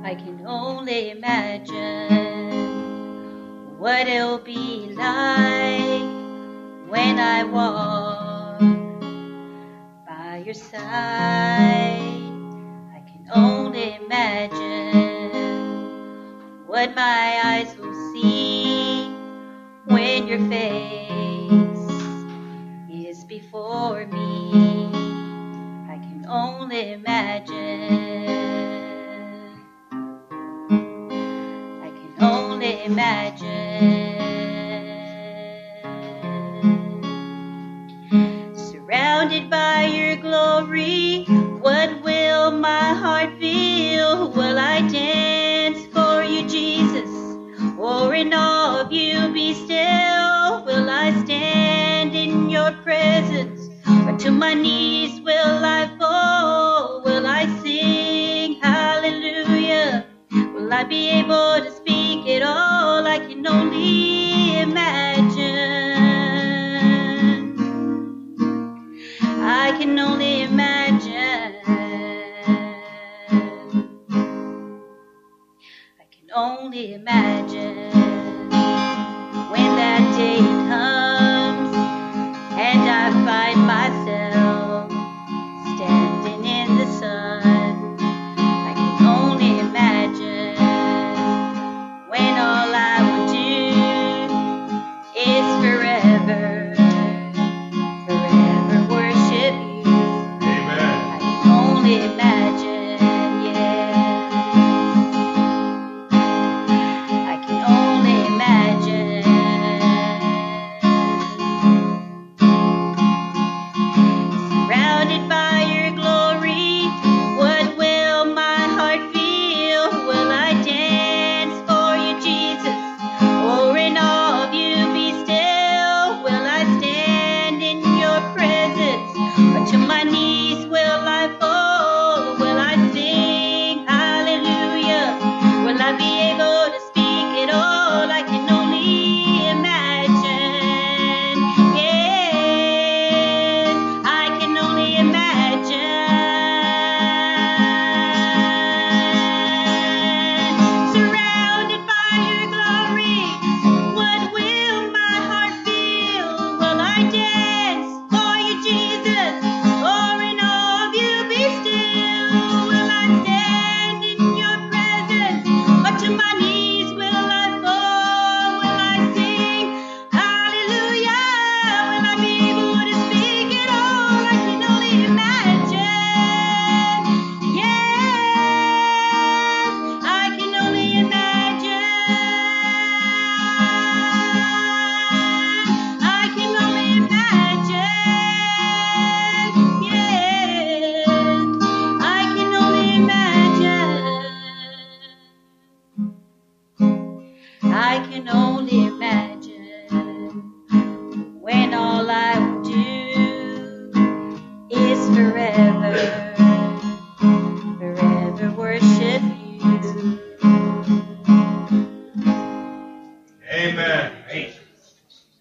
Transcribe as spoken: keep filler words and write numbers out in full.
I can only imagine what it'll be like when I walk by your side. I can only imagine what my eyes will see when your face is before me. I can only imagine. I can only imagine. Surrounded by your glory, what will my heart feel? Will I dance for you, Jesus? Or in awe of you be still? Will I stand in your presence? Or to my knees will I fall? Will I sing hallelujah? Will I be able to speak it all? I can only imagine. I can only imagine. I can only imagine.